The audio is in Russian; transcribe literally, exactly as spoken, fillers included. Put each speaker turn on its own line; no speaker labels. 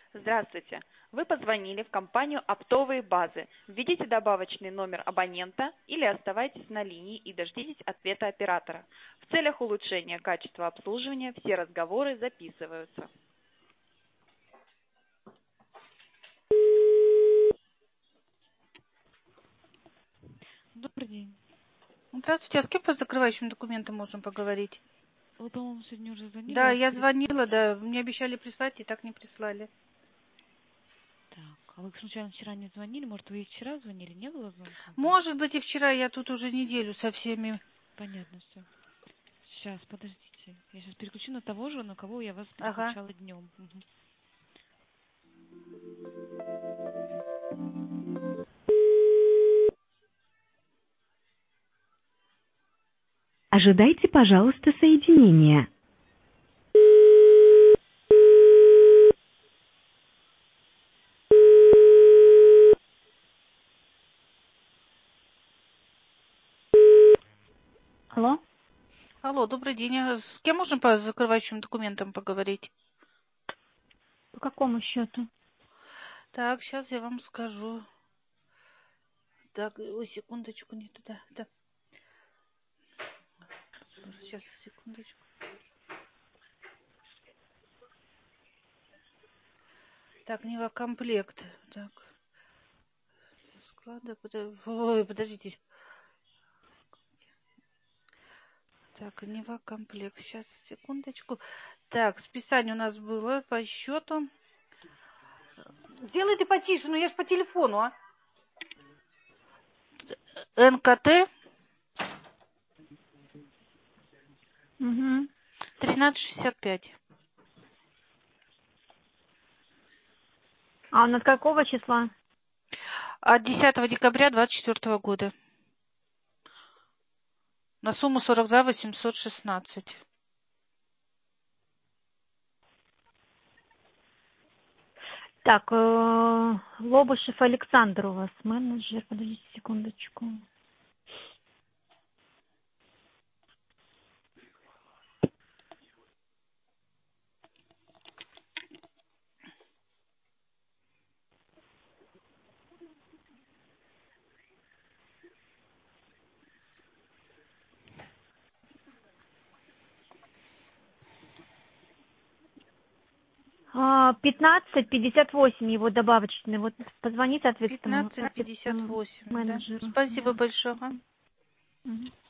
Здравствуйте. Вы позвонили в компанию «Оптовые базы». Введите добавочный номер абонента или оставайтесь на линии и дождитесь ответа оператора. В целях улучшения качества обслуживания все разговоры записываются.
Добрый день.
Здравствуйте, а с кем по закрывающим документам можем поговорить?
Вы, по-моему, сегодня уже звонили.
Да,
вас
я
перед-
звонила, да, мне обещали прислать, и так не прислали.
Так, а вы случайно вчера не звонили? Может, вы и вчера звонили? Не было звонка?
Может быть, и вчера, я тут уже неделю со всеми.
Понятно все. Сейчас, подождите. Я сейчас переключу на того же, на кого я вас
Ага.
переключала днем. Мгм.
Ожидайте, пожалуйста, соединения. Алло?
Алло, добрый день. А с кем можем по закрывающим документам поговорить?
По какому счету?
Так, сейчас я вам скажу. Так, ой, секундочку, не туда. Да. Сейчас, секундочку. Так, Невокомплект. Так. Со склада. подо- Ой, подождите. Так, Невокомплект. Сейчас, секундочку. Так, списание у нас было по счету. Сделай ты потише, ну я ж по телефону, а. эн ка тэ
Угу.
тринадцать шестьдесят пять.
А он от какого числа?
От десятого декабря двадцать четвёртого года. На сумму сорок два восемьсот шестнадцать.
Так, э, Лобышев Александр у вас менеджер. Подождите секундочку. А, пятнадцать пятьдесят восемь его добавочный. Вот позвони соответственно
пятнадцать пятьдесят восемь, да?
менеджеру.
Спасибо
Да.
большое.
Мгм.